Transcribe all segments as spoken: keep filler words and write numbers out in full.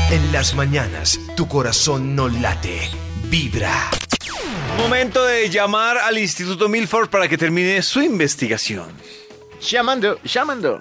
En las mañanas, tu corazón no late, vibra. Momento de llamar al Instituto Milford para que termine su investigación. Llamando, llamando.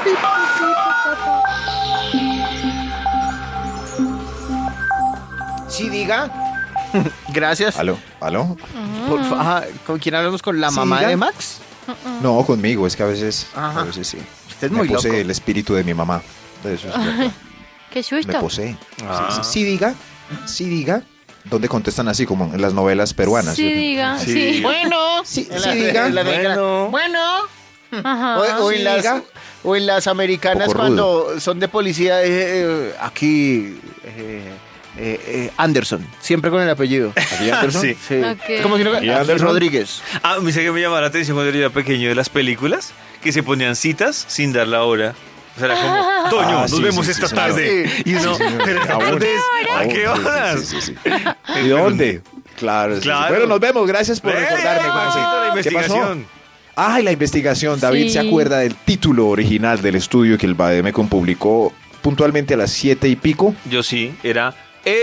Sí, diga. Gracias. ¿Aló? ¿Aló? Por fa- ajá, ¿con quién hablamos? ¿Con la Sí, mamá diga. de Max? No, conmigo, es que a veces, Ajá. a veces sí. Usted es Me muy posee loco. el espíritu de mi mamá. De eso es verdad. Qué Me susto. posee. Ah. Sí, sí, sí, diga. Sí, diga. ¿Dónde contestan así como en las novelas peruanas? Sí, diga, Sí. sí. Bueno. Sí, En sí, la- diga. en la negra. Bueno. Bueno. Ajá. O, o en Sí, las, diga. o en las americanas Poco cuando son de policía, eh, eh, aquí eh, eh, eh, Anderson, siempre con el apellido. ¿Aquí Anderson? Sí. Sí. Ok. Como si no, ¿Y aquí Anderson? Rodríguez. Ah, me sé que me llamaba la atención cuando yo era pequeño de las películas, que se ponían citas sin dar la hora. O sea, era como, Toño, Ah, nos sí, vemos sí, esta sí, señor. tarde. Sí. Y uno, Sí, señor. pero esta Aún. tarde es, ¿a Aún, qué sí, horas? sí, sí, sí, sí. ¿Y dónde? Claro, sí, sí. Claro. Bueno, nos vemos. Gracias por ¡Eh, recordarme. Maxito, la ¿Qué pasó? investigación! Ay, la investigación. David Sí. se acuerda del título original del estudio que el Bademecum publicó puntualmente a las siete y pico. Yo sí, era...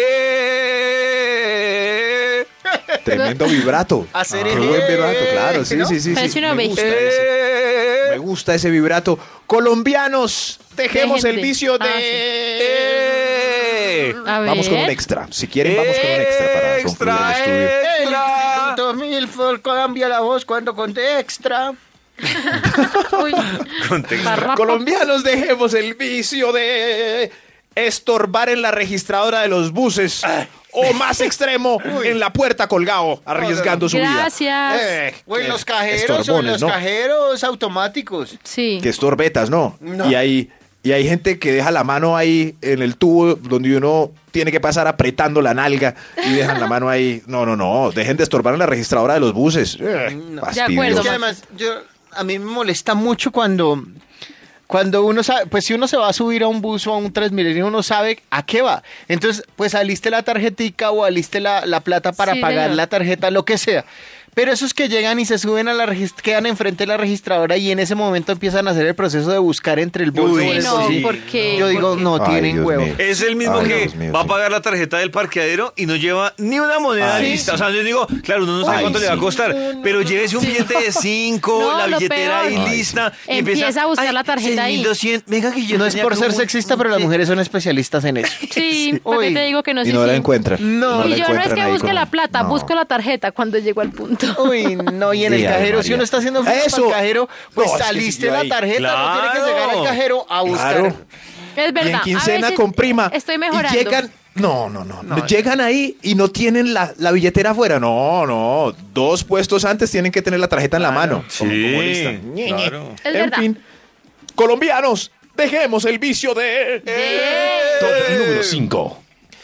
Eh, Tremendo vibrato. Hacer Qué el- buen vibrato, claro. Sí, ¿no? sí, sí. Parece sí. una Me gusta bestia. ese. eh, Me gusta ese vibrato. Colombianos, dejemos el Déjense. vicio de... Ah, sí. eh, A ver. Vamos con un extra. Si quieren, vamos con un extra para concluir el estudio. extra. Instituto Milford cambia la voz cuando conté extra. Uy, Contexto. parrapa. Colombianos, dejemos el vicio de estorbar en la registradora de los buses. O más extremo, en la puerta colgado, arriesgando su vida. Gracias. Eh, O en los qué cajeros, o en estorbones, los ¿no? cajeros automáticos. Sí. Que estorbetas, ¿no? No. Y hay, y hay gente que deja la mano ahí en el tubo donde uno tiene que pasar apretando la nalga y dejan la mano ahí. No, no, no. Dejen de estorbar en la registradora de los buses. Eh, No. fastidioso. De acuerdo. Es que además, yo, a mí me molesta mucho cuando, cuando uno sabe, pues si uno se va a subir a un bus o a un Transmilenio, uno sabe a qué va. Entonces, pues aliste la tarjetica o aliste la, la plata para Sí, pagar señor. la tarjeta, lo que sea. Pero esos que llegan y se suben a la regist- quedan enfrente de la registradora y en ese momento empiezan a hacer el proceso de buscar entre el bolso Uy, o el no, bolsillo. ¿por qué? Yo digo, ¿Por qué? no Ay, tienen Dios huevo. mío. Es el mismo Ay, que Dios mío, va a sí. pagar la tarjeta del parqueadero y no lleva ni una moneda Ay, lista. sí. O sea, yo digo, claro, uno no sabe Ay, cuánto le va a sí. costar, pero llévese un billete de cinco, No, la lo billetera ahí peor. Ay, lista. sí. Empieza a buscar la tarjeta ahí. seis mil doscientos. Venga, que yo No es tenía por ser como- sexista, pero las mujeres son especialistas en eso. Sí, ¿para qué Uy. te digo que no sé Y no si- la encuentran. No. la Y yo no es encuentran que ahí busque con- la plata, No. busco la tarjeta cuando llego al punto. Uy, no, y en el Sí, ay, cajero, si María. uno está haciendo fila Eso. para el cajero, pues No, es que saliste si yo la ahí- tarjeta, no tiene que llegar al Claro. cajero a buscar. Claro. Es verdad. Y en a quincena veces con prima. Estoy mejorando. Y llegan. No, no, no, No. Llegan ahí y no tienen la, la billetera afuera. No, no. Dos puestos antes tienen que tener la tarjeta en la mano. como- como lista. Sí, claro. Es En verdad. fin. Colombianos, dejemos el vicio de. Top número cinco.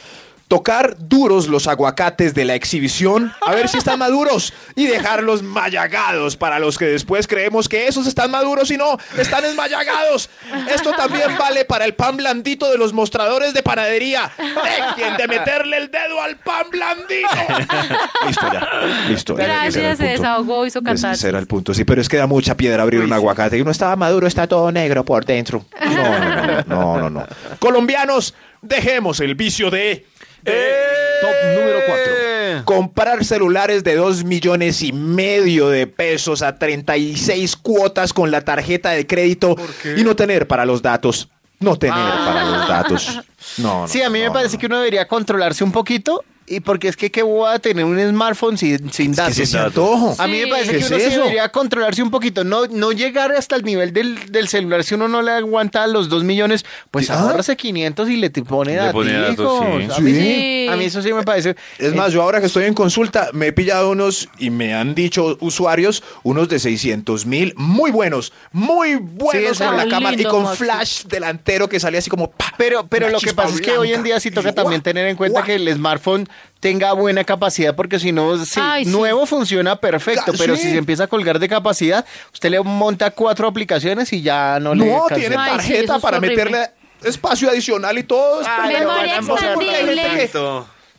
Tocar duros los aguacates de la exhibición, a ver si están maduros, y dejarlos mayagados para los que después creemos que esos están maduros y no, están esmayagados. Esto también vale para el pan blandito de los mostradores de panadería. Dejen de meterle el dedo al pan blandito. Listo ya, listo. Ese era el Gracias, se punto. desahogó, hizo cantar. Ese era el punto, sí, pero es que da mucha piedra abrir un aguacate. Y no estaba maduro, está todo negro por dentro. No, no, no, no, no, no. Colombianos, dejemos el vicio de... Top número cuatro. Comprar celulares de dos millones y medio de pesos a treinta y seis cuotas con la tarjeta de crédito y no tener para los datos. No tener para los datos. No, no, Sí, a mí me no, parece no. que uno debería controlarse un poquito. Y porque es que qué voy a tener un smartphone sin, sin Es datos. que ese antojo. A mí me Sí. parece ¿Qué que es uno sí eso? debería controlarse un poquito, no, no llegar hasta el nivel del, del celular. Si uno no le aguanta los dos millones, pues ¿Ah? ahórrase quinientos y le te pone Le pone daticos. datos, sí. A mí, sí. Sí. a mí eso sí me parece. Es más, yo ahora que estoy en consulta, me he pillado unos, y me han dicho usuarios, unos de seiscientos mil, muy buenos, muy buenos Sí, con la está cámara y lindo, con Maxi. flash delantero que salía así como... ¡pa! Pero, pero Una lo que chispa pasa es que hoy en blanca. día sí toca Y también ¡guau! tener en cuenta ¡guau! que el smartphone tenga buena capacidad, porque si no, sí, Ay, sí. nuevo funciona perfecto, Ga- pero sí. si se empieza a colgar de capacidad, usted le monta cuatro aplicaciones y ya no, le No, alcanza. tiene Ay, sí, tarjeta eso es para horrible. meterle espacio adicional y todo. Es Ay, perfecto. memoria No sé por qué hay gente expandible. que-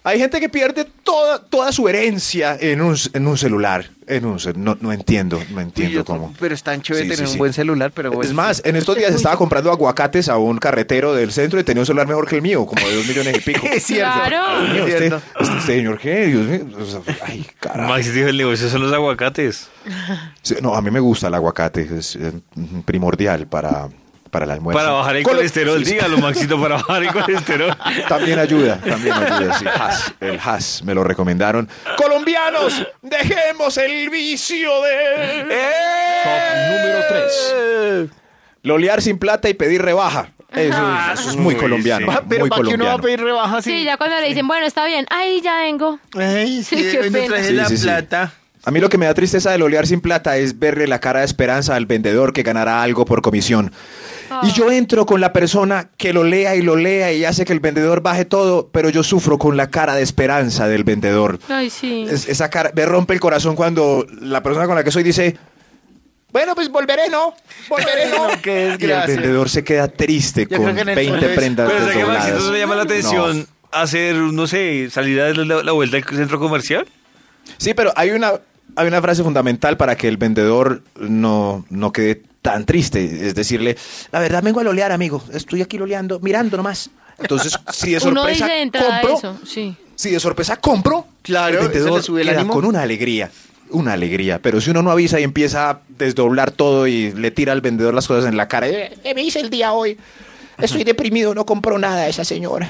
Hay gente que pierde toda, toda su herencia en un, en un celular. En un, cel- no, no entiendo, no entiendo Uy, cómo. Pero es tan chévere Sí, tener sí, sí. un buen celular, pero bueno. Es más, en estos días estaba comprando aguacates a un carretero del centro y tenía un celular mejor que el mío, como de dos millones y pico. Es cierto. Claro. Dios mío, Es este, cierto. este señor, ¿qué? Dios mío. O sea, ay, carajo. Max dijo, el negocio son los aguacates. Sí, no, a mí me gusta el aguacate, es eh, primordial para, para el almuerzo. Para bajar el Colo- colesterol, Sí, sí. dígalo, Maxito, para bajar el colesterol. También ayuda, también ayuda, sí. Has, el Has, me lo recomendaron. Colombianos, dejemos el vicio de... Top número tres. Lolear sin plata y pedir rebaja. Eso, eso es muy Uy, colombiano, sí. Ah, pero muy ¿para qué uno va a colombiano. pedir rebaja así? Sí, ya cuando le dicen, bueno, está bien, ay, ya vengo. Ay, sí, Sí, qué hoy no pena. traje Sí, la sí, sí. plata. A mí lo que me da tristeza de lolear sin plata es verle la cara de esperanza al vendedor que ganará algo por comisión. Y yo entro con la persona que lo lea y lo lea y hace que el vendedor baje todo, pero yo sufro con la cara de esperanza del vendedor. Ay, sí. Es- esa cara me rompe el corazón cuando la persona con la que soy dice, bueno, pues volveré, ¿no? Volveré, ¿no? No, qué Y el desgracia. vendedor se queda triste Yo con creo que en el veinte fondo es- prendas Pero ¿sabes qué, Maxito? desdobladas. ¿No le llama la atención hacer, no sé, salir a dar la, la vuelta al centro comercial? Sí, pero hay una, hay una frase fundamental para que el vendedor no, no quede tan triste. Es decirle, la verdad vengo a lolear, amigo. Estoy aquí loleando, mirando nomás. Entonces, si de Uno sorpresa dice de entrada compro, eso, sí. si de sorpresa compro, Claro, el eso le vendedor sube el queda ánimo. con una alegría. Una alegría. Pero si uno no avisa y empieza a desdoblar todo y le tira al vendedor las cosas en la cara, eh, eh, me hice el día hoy. Estoy deprimido, no compro nada esa señora.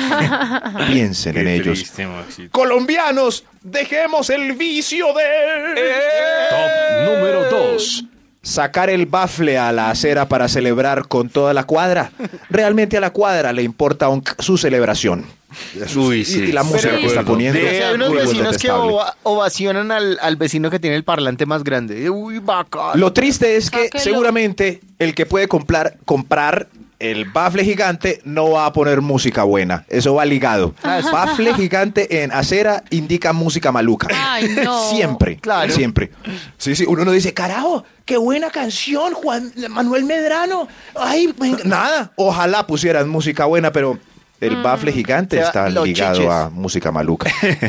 Piensen en ellos. Triste, Maxito. Colombianos, dejemos el vicio de... Top número dos. Sacar el bafle a la acera para celebrar con toda la cuadra. Realmente a la cuadra le importa un- su celebración. Uy, Y- sí. y la música De que está acuerdo. poniendo. De O sea, hay unos muy vecinos que detestable. ova- ovacionan al, al vecino que tiene el parlante más grande. Uy, bacán. Lo triste es que Sáquelo. seguramente el que puede comprar, comprar el bafle gigante no va a poner música buena. Eso va ligado. Bafle gigante en acera indica música maluca. Ay, no. Siempre, Claro. siempre. Sí, sí, uno no dice, carajo, qué buena canción, Juan Manuel Medrano. Ay, venga". Nada, ojalá pusieran música buena, pero el bafle gigante O sea, está los ligado chiches. a música maluca.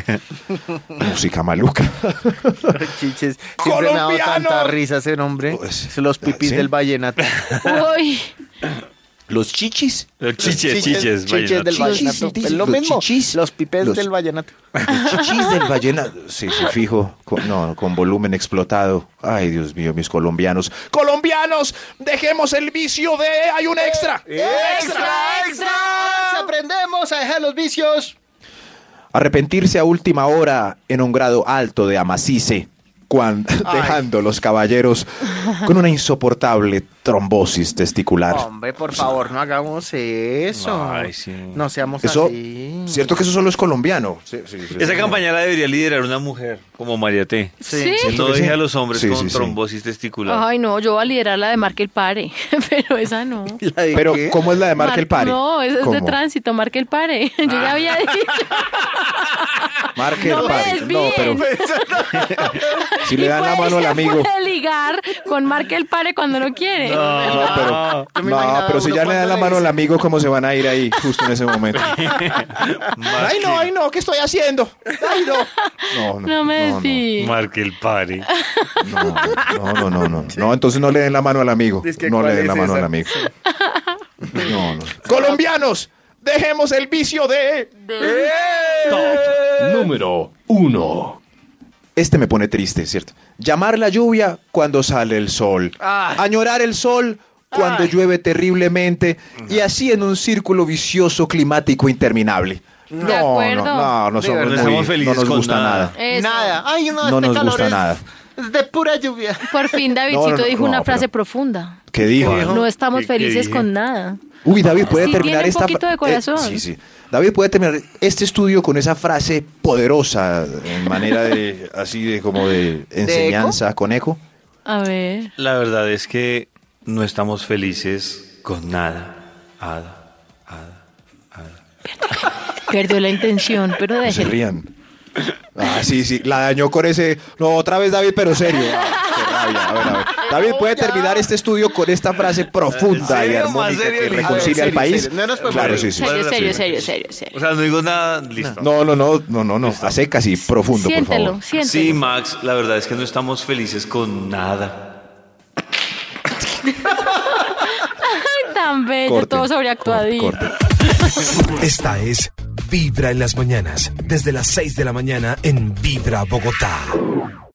música maluca. Chiches. Siempre me ha dado ¡Colombiano! tanta risa ese nombre. Pues, Son los pipis ¿sí? del vallenato. Uy, Los chichis. Los chiches, chiches, chiches vallenato. del vallenato. Sí, sí, Es lo los mismo. chichis. Los pipes Los- del vallenato. Los chichis del vallenato. Sí, sí, fijo. Con, no, con volumen explotado. Ay, Dios mío, mis colombianos. ¡Colombianos! ¡Dejemos el vicio de... ¡Hay un extra! ¡Extra, extra! Aprendemos a dejar los vicios. Arrepentirse a última hora en un grado alto de amacice. Cuando, Ay. dejando los caballeros con una insoportable trombosis testicular. Hombre, por favor, no hagamos eso. Ay, sí. No seamos Eso, así. cierto que eso solo es colombiano. Sí, sí, sí, Esa sí. campaña la debería liderar una mujer como María T. Sí. ¿Sí? Siento No que deje sí. a los hombres Sí, con sí, sí. trombosis testicular. ay, no, yo voy a liderar la de Marque el Pare, pero esa no. ¿La de Pero, qué? ¿cómo es la de Marca el Mar- Pare? No, esa es de ¿Cómo? tránsito, Marque el Pare. Yo ya había dicho. Marque No el me Pare. No, pero desvíen. si le dan la Puede- mano al se amigo. puede ligar con Marque el Pare cuando no quiere. No, pero, Yo me no, imaginaba pero si uno ya le dan cuando la le mano al dice- amigo, ¿cómo se van a ir ahí justo en ese momento? Marque- Ay, no, ay, no, ¿qué estoy haciendo? Ay, no. No, no, No me no, desvíe. Marque el pare. no, no, no, no, no. No, entonces no le den la mano al amigo. Es que No le ¿cuál den la es mano esa? al amigo. No, no. Colombianos, dejemos el vicio de... Top número uno. Este me pone triste, ¿cierto? Llamar la lluvia cuando sale el sol. Ay. Añorar el sol cuando Ay. llueve terriblemente. Y así en un círculo vicioso climático interminable. De No, acuerdo. no, no, no De somos, verdad. muy- No estamos felices no nos con gusta nada. nada. Eso. Nada. Ay, no, No este nos calor gusta es- nada. Es de pura lluvia. Por fin Davidcito No, no, no, dijo no, una frase pero- profunda. ¿Qué dijo? dijo? No estamos ¿Qué- qué felices dije? con nada. Uy, David, puede Sí, terminar tiene un esta poquito fra- de corazón. eh, sí, sí. David puede terminar este estudio con esa frase poderosa en manera de así de como de enseñanza con eco. A ver. La verdad es que no estamos felices con nada. Ada, ada, ada. Perdió la intención, pero No se déjelo. rían. Ah, sí, sí, la dañó con ese. No, otra vez David, pero serio. Ah, qué rabia. A ver, a ver. David puede terminar este estudio con esta frase profunda y ¿Serio? ¿Más armónica serio? que A ver, reconcilia al serio, país. serio. No nos podemos Claro, reír. sí, sí. ¿Cuál Serio, es la serio, primera? serio, serio, serio. O sea, no digo nada, listo. No, no, no, no, no, no. A secas y profundo, por Siéntelo, favor. siéntelo. Sí, Max, la verdad es que no estamos felices con nada. Ay, tan bello, Corten, todo sobreactuadito. corten, corten. Esta es Vibra en las mañanas, desde las seis de la mañana en Vibra Bogotá.